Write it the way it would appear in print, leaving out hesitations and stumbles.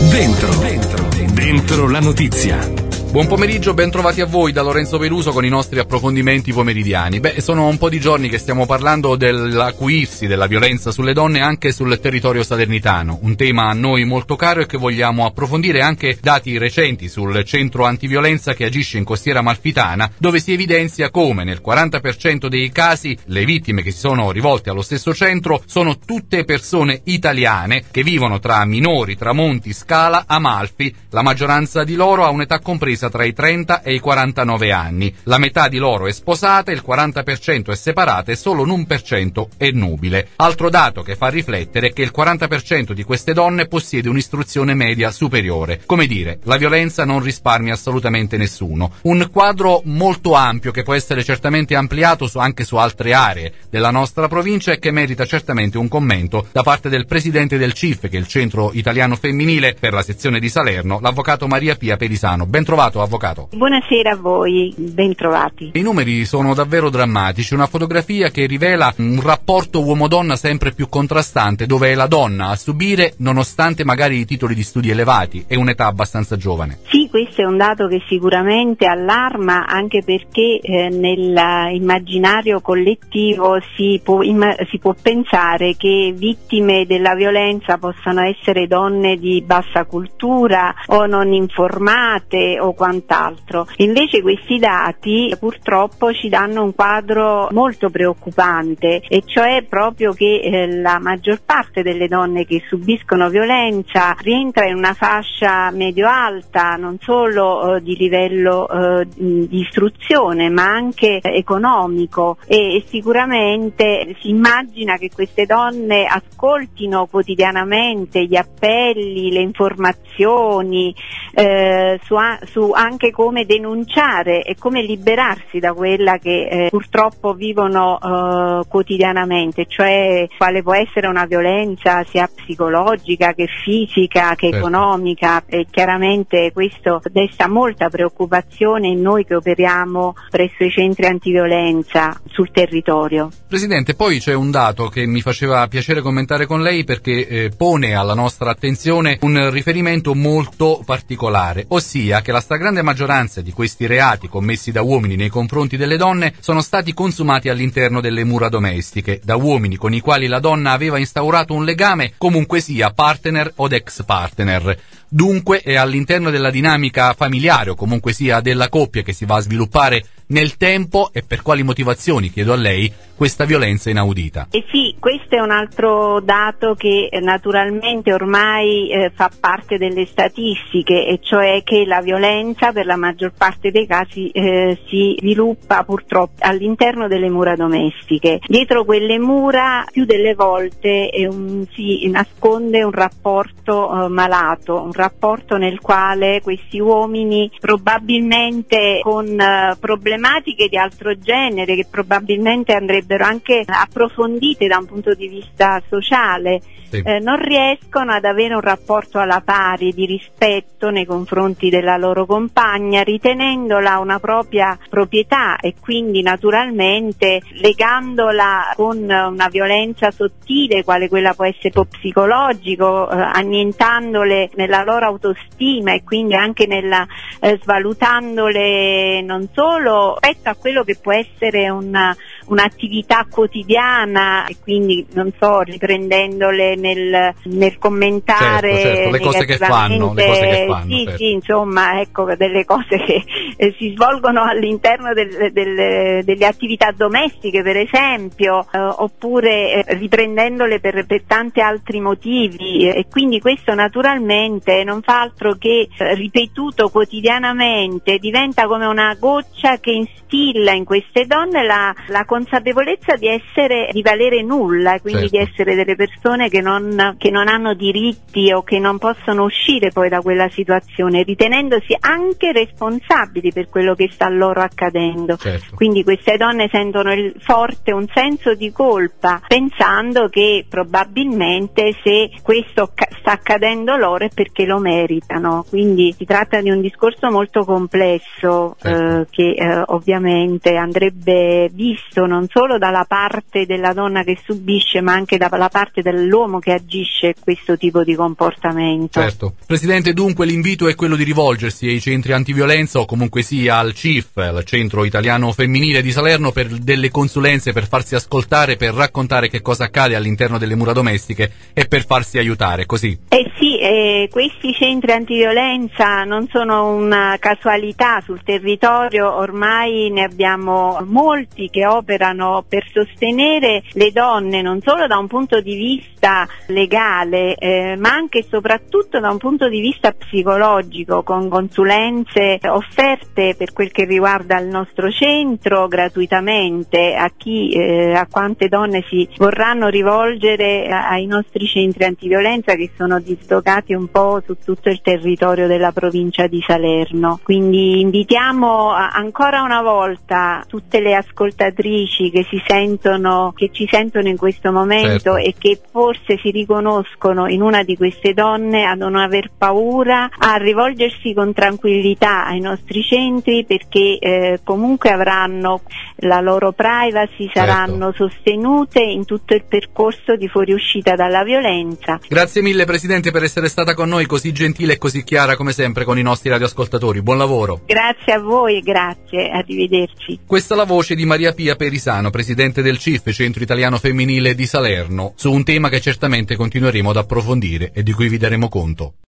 Dentro la notizia. Buon pomeriggio, ben trovati a voi da Lorenzo Peluso con i nostri approfondimenti pomeridiani. Sono un po' di giorni che stiamo parlando dell'acuirsi della violenza sulle donne anche sul territorio salernitano, un tema a noi molto caro e che vogliamo approfondire, anche dati recenti sul centro antiviolenza che agisce in Costiera Amalfitana, dove si evidenzia come nel 40% dei casi le vittime che si sono rivolte allo stesso centro sono tutte persone italiane che vivono tra Minori, Tramonti, Scala, Amalfi. La maggioranza di loro ha un'età compresa tra i 30 e i 49 anni. La metà di loro è sposata, il 40% è separata e solo l'1% è nubile. Altro dato che fa riflettere è che il 40% di queste donne possiede un'istruzione media superiore. Come dire, la violenza non risparmia assolutamente nessuno. Un quadro molto ampio che può essere certamente ampliato anche su altre aree della nostra provincia e che merita certamente un commento da parte del presidente del CIF, che è il Centro Italiano Femminile, per la sezione di Salerno, l'avvocato Maria Pia Perisano. Ben trovato, avvocato. Buonasera a voi, ben trovati. I numeri sono davvero drammatici, una fotografia che rivela un rapporto uomo-donna sempre più contrastante, dove è la donna a subire nonostante magari i titoli di studi elevati e un'età abbastanza giovane. Sì, questo è un dato che sicuramente allarma, anche perché nell'immaginario collettivo si può pensare che vittime della violenza possano essere donne di bassa cultura o non informate o quant'altro. Invece questi dati purtroppo ci danno un quadro molto preoccupante, e cioè proprio che la maggior parte delle donne che subiscono violenza rientra in una fascia medio-alta, non solo di livello di istruzione ma anche economico, e sicuramente si immagina che queste donne ascoltino quotidianamente gli appelli, le informazioni su anche come denunciare e come liberarsi da quella che purtroppo vivono quotidianamente, cioè quale può essere una violenza sia psicologica che fisica che economica, e chiaramente questo desta molta preoccupazione in noi che operiamo presso i centri antiviolenza sul territorio. Presidente, poi c'è un dato che mi faceva piacere commentare con lei, perché pone alla nostra attenzione un riferimento molto particolare, ossia che la stragrande maggioranza di questi reati commessi da uomini nei confronti delle donne sono stati consumati all'interno delle mura domestiche, da uomini con i quali la donna aveva instaurato un legame, comunque sia partner od ex partner. Dunque è all'interno della dinamica familiare o comunque sia della coppia che si va a sviluppare nel tempo. E per quali motivazioni, chiedo a lei, questa violenza inaudita? Sì, questo è un altro dato che naturalmente ormai fa parte delle statistiche, e cioè che la violenza per la maggior parte dei casi si sviluppa purtroppo all'interno delle mura domestiche. Dietro quelle mura più delle volte si nasconde un rapporto malato, un rapporto nel quale questi uomini, probabilmente con problematiche di altro genere che probabilmente andrebbero anche approfondite da un punto di vista sociale, non riescono ad avere un rapporto alla pari di rispetto nei confronti della loro compagna, ritenendola una propria proprietà, e quindi naturalmente legandola con una violenza sottile quale quella può essere psicologico, annientandole nella loro autostima e quindi anche svalutandole non solo rispetto a quello che può essere un'attività quotidiana, e quindi non so, riprendendole nel commentare certo, le cose che fanno, sì, insomma, ecco, delle cose che si svolgono all'interno delle attività domestiche, per esempio, oppure riprendendole per tanti altri motivi, e quindi questo naturalmente non fa altro che, ripetuto quotidianamente, diventa come una goccia che instilla in queste donne la consapevolezza di valere nulla, quindi di essere delle persone che non hanno diritti o che non possono uscire poi da quella situazione, ritenendosi anche responsabili per quello che sta loro accadendo. Quindi queste donne sentono forte un senso di colpa, pensando che probabilmente se questo sta accadendo loro è perché lo meritano. Quindi si tratta di un discorso molto complesso che ovviamente andrebbe visto non solo dalla parte della donna che subisce, ma anche dalla parte dell'uomo che agisce questo tipo di comportamento. Certo. Presidente, dunque l'invito è quello di rivolgersi ai centri antiviolenza o comunque sia al CIF, al Centro Italiano Femminile di Salerno, per delle consulenze, per farsi ascoltare, per raccontare che cosa accade all'interno delle mura domestiche e per farsi aiutare, così. Questi centri antiviolenza non sono una casualità sul territorio, ormai ne abbiamo molti che operano per sostenere le donne non solo da un punto di vista legale, ma anche e soprattutto da un punto di vista psicologico, con consulenze offerte per quel che riguarda il nostro centro gratuitamente a quante donne si vorranno rivolgere ai nostri centri antiviolenza, che sono dislocati un po' su tutto il territorio della provincia di Salerno. Quindi invitiamo ancora una volta tutte le ascoltatrici che ci sentono in questo momento, certo, e che forse si riconoscono in una di queste donne, a non aver paura, a rivolgersi con tranquillità ai nostri centri, perché comunque avranno la loro privacy, saranno sostenute in tutto il percorso di fuoriuscita dalla violenza. Grazie mille Presidente per essere stata con noi, così gentile e così chiara come sempre con i nostri radioascoltatori. Buon lavoro. Grazie a voi, grazie, arrivederci. Questa è la voce di Maria Pia Perisano, Presidente del CIF, Centro Italiano Femminile di Salerno, su un tema che certamente continueremo ad approfondire e di cui vi daremo conto.